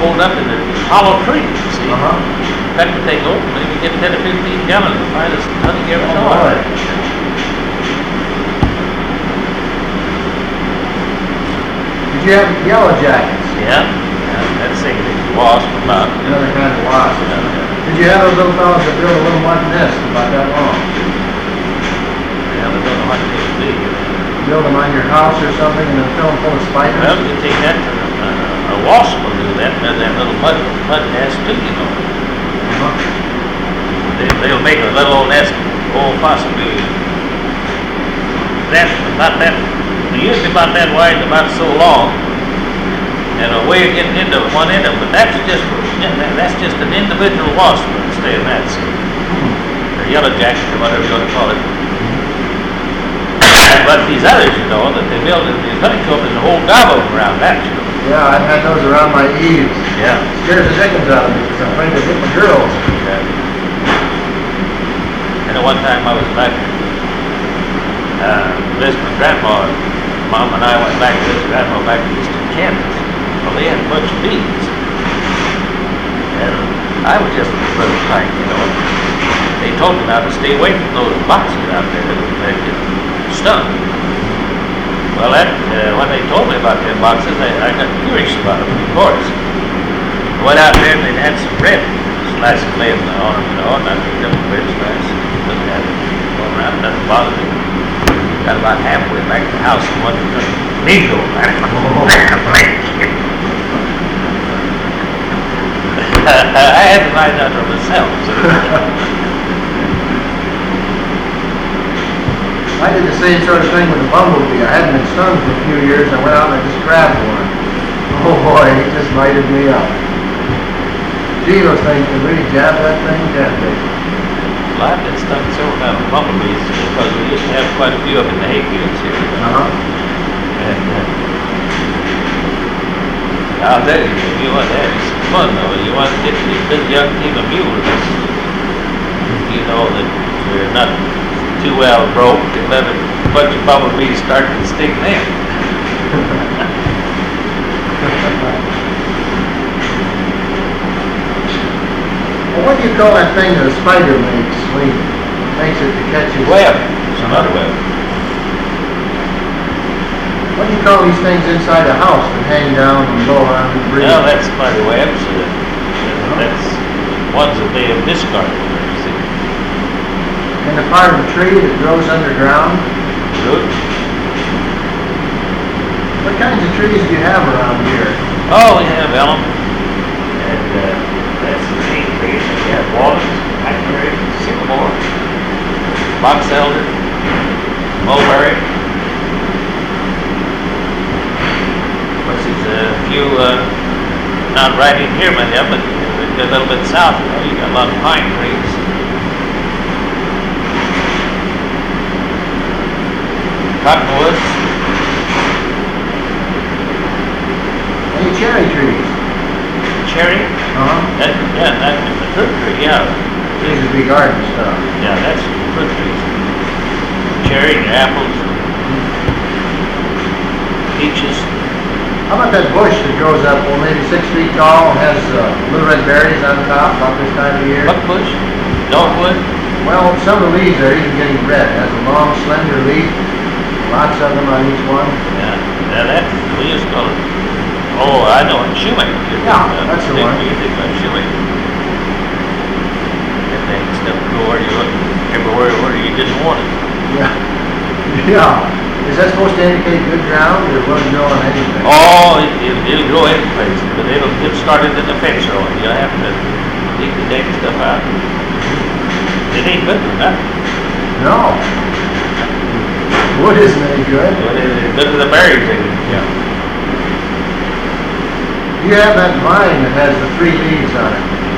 pulled up in a hollow tree, you see. Uh-huh. Cut the thing open, maybe get 10 or 15 gallons, the finest honey you ever Oh, saw. boy. Did you have yellow jackets? Yeah, that's thing that wasp about. Another kind of wasp. Did you have those little fellows that build a little mud nest about that long? Yeah, they don't know what they do. Build them on your house or something and then fill them full of spiders? Well, you take that to a wasp will do that, and that little mud nest too, you know. They'll make a little old nest, possibly that, about that, usually about that wide and about so long, and a way of getting into one end of them, but that's just an individual wasp that'll stay in that, see. Or yellow jacket, or whatever you want to call it. But these others, you know, that they build in these honeycombs, there's a whole gob of them around that, you know. Yeah, I've had those around my eaves. Yeah. Scares the dickens out of me because I'm afraid to hit my girls. Yeah. And at one time I was back visiting my grandma. Mom and I went back to visit grandma back to Eastern Kansas. Well, they had a bunch of bees. And I was just a little tiny, you know. They told me now to stay away from those boxes out there that get stung. Well, when they told me about them boxes, I got curious about them, of course. I went out there and they had some red slices laying on them, you know, and I picked up a red slice. Looked at it, going around, nothing bothered me. Got about halfway back to the house and one needle. I had to find out for myself. So. I did the same sort of thing with a bumblebee. I hadn't been stung for a few years. I went out and I just grabbed one. Oh boy, he just lighted me up. Gee, those things can really jab that thing, can't they? Well, I've been stung several times with bumblebees because we used to have quite a few up in the hayfields here. And I'll tell you, if you want to have some fun though, you want to get this big young team of mules, you know that you're not too well broke and let a bunch of bumblebees start to stick them. Well, what do you call that thing that a spider makes when he makes it to catch his Web, some other web. What do you call these things inside the house that hang down and go around and breathe? Well, that's spider webs. That's ones that they have discarded. You see. In the part of the tree that grows underground? Roots. What kinds of trees do you have around here? Oh, we have elm. And that's the main trees. We have walnuts, blackberry, sycamore, box elder, mulberry. Of course, there's a few, not right in here, many of them, but a little bit south, you know, you got a lot of pine trees. Cottonwoods. Any cherry trees? Cherry? That's the fruit tree, yeah. These would be garden stuff. Yeah, that's fruit trees. Cherry, apples, peaches. How about that bush that grows up, well, maybe 6 feet tall and has little red berries on top about this time of year? What bush? Dogwood? Well, some of the leaves are even getting red. It has a long, slender leaf, lots of them on each one. Yeah, that, we used to call it, oh, I know it, shoemaker. Yeah, that's the one. We think about shoemaker. That thing stuff grow everywhere where you didn't want it. Yeah. Yeah. Is that supposed to indicate good ground, or will it grow on anything? Oh, it'll grow any place, but it'll get started in the fence row, and you'll have to dig the dang stuff out. It ain't good for nothing. No. Wood isn't any good. But it's good for the berries, yeah. You have that vine that has the 3 leaves on it.